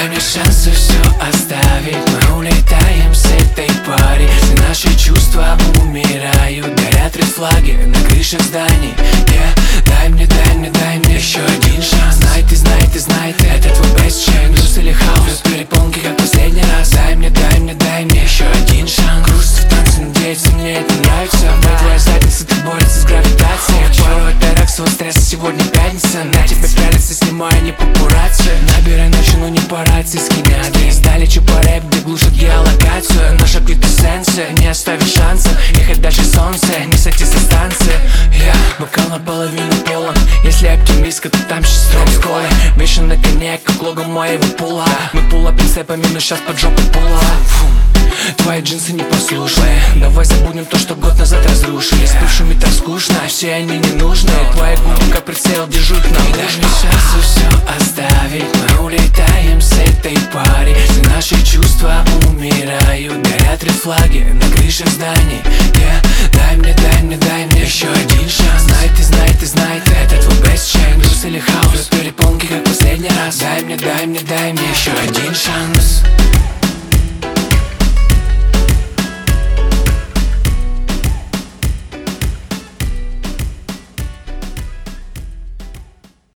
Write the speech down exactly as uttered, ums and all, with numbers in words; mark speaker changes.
Speaker 1: Дай мне шанс все оставить. Мы улетаем с этой пари, все наши чувства умирают. Горят ред флаги на крышах зданий. Yeah. Дай мне, дай мне, дай мне еще один шанс. Знай ты, знай ты, знай ты, это твой best chance. Груз или хаос, перепонки как последний раз. Дай мне, дай мне, дай мне еще один шанс. Грусть в танце, надеяться, мне это нравится. Моя твоя задница, ты борется с гравитацией. Порой пирог своего стресса, сегодня пятница. На тебя пялится, снимая не папарацци. Набирай ночью, но не по рации, скинь адрес. Далече по рэп, где глушат геолокацию. Наша квитэссенция, не оставишь шанса. Ехать дальше солнце, не сойти со станции. Я бокал наполовину полон. Если оптимистка, то там шестром с колой. Вешен на коне, как лого моего пула. Мы пулапим сэпами, но щас под жопой пула. Твои джинсы не послушные. Давай забудем то, что год назад разрушили. С бывшими так скучно, все они не нужны. Твои губы как прицел, держу их на уши. Дай мне шанс все оставить. Мы улетаем с этой пари, все наши чувства умирают. Горят ред флаги на крышах зданий. Yeah. Дай мне, дай мне, дай мне еще один шанс. Знай ты, знай ты, знай ты, это твой best chance. Груз или хаос, перепонки как последний раз. Дай мне, дай мне, дай мне еще один шанс.